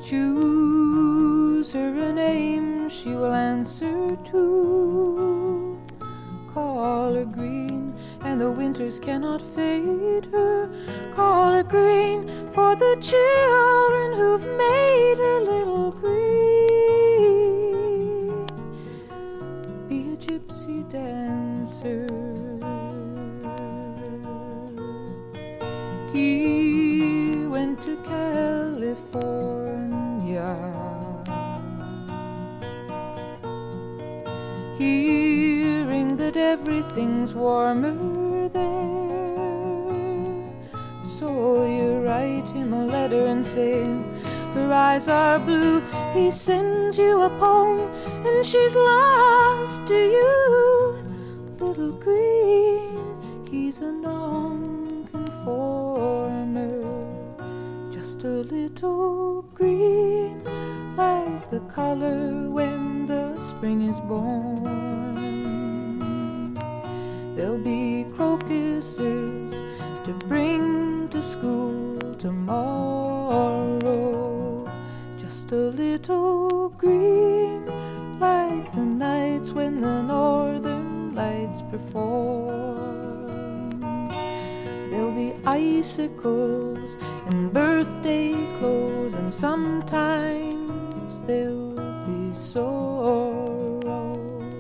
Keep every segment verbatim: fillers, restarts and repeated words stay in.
Choose her a name she will answer to. Call her green, and the winters cannot fade her. Call her green for the children who've made her little green. Be a gypsy dancer. He went to California, hearing that everything's warmer there. So you write him a letter and say her eyes are blue. He sends you a poem and she's lost to you. Little green, he's a non-conformer, just a little green, like the color when the spring is born. There'll be crocuses to bring to school tomorrow, just a little green, like the nights when the northern lights perform. There'll be icicles and birthday clothes, and sometimes there'll be sorrow.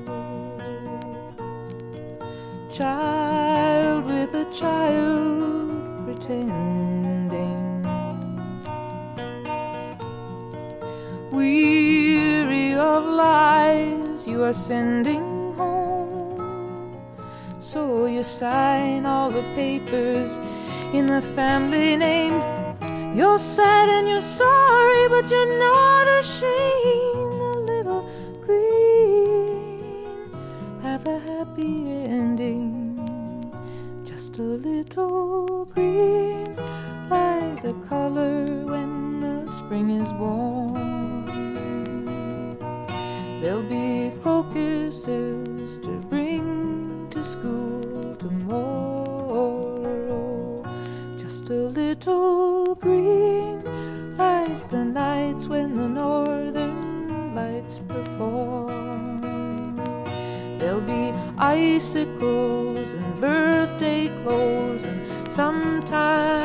Child with a child pretending, weary of lies you are sending home. So you sign all the papers in the family name. You're sad and you're sorry, but you're not ashamed. A little green, have a happy ending. Just a little green, like the color when the spring is born. There'll be crocuses to bring to school tomorrow, just a little green, like the nights when the northern lights perform. There'll be icicles and birthday clothes, and sometimes